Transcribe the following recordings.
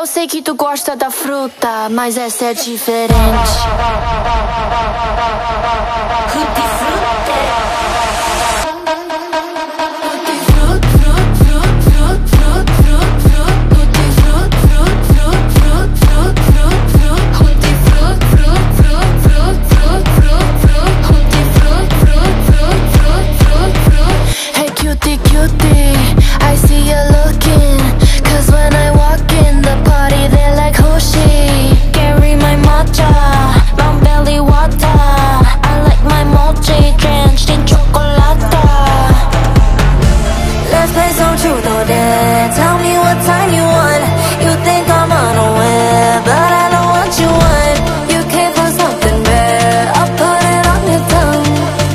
Eu sei que tu gosta da fruta, mas essa é diferente. Tutti frutti. Hey cutie cutie, I see you looking, 'cause when I walk in the party they're like Hoshi. Carry my matcha, Mount Belly water. I like my mochi drenched in chocolate. Let's play some truth or dare. Tell me what time you want. You think I'm unaware, but I know what you want. You came for something rare, I'll put it on your tongue.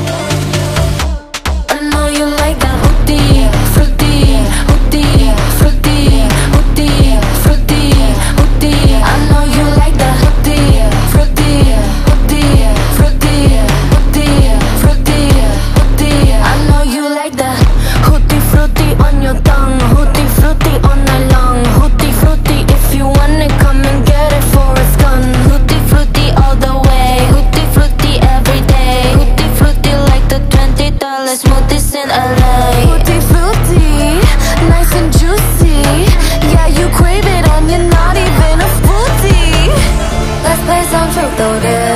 I know you like that hootie, fruity, hootie, fruity, hootie, fruity, hootie. I know you like that hootie, fruity, hootie, fruity, hootie, fruity, hootie. I know you like that hootie, fruity on your tongue, hootie, fruity all night long, hootie, fruity. If you want it, come and get it for it's gone. Hootie, fruity all the way, hootie, fruity every day, hootie, fruity like the $20 smoothies in LA. Hootie, fruity, nice and juicy. Yeah, you crave it and you're not even a foodie. Let's play some truth or dare.